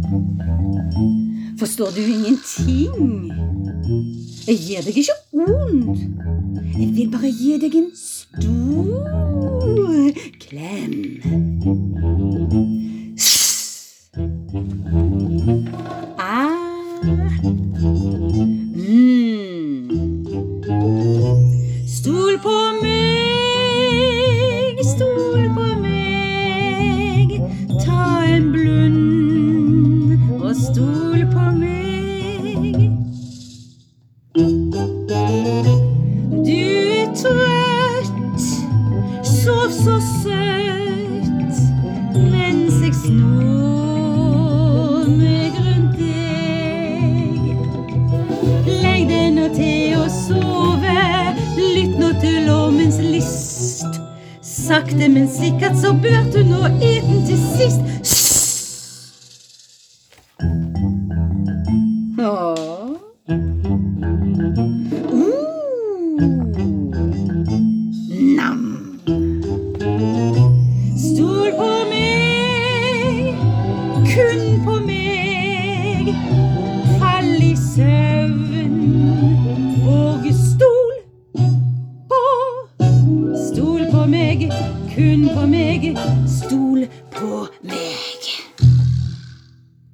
Forstår du ingenting? Jeg gir deg ikke ondt. Jeg vil bare gi deg en stor klem. Stol på meg, stol på meg. Ta en blund og stol på meg. Du er trøtt, sov så søtt, mens jeg snor meg rundt deg. Legg deg nå til å sove, lytt nå til ormens list. Sakte, men sikkert så bør du nå eten til sist. Nam. Stol på meg, kun på meg. Fall i søvn og stol på meg, kun på meg.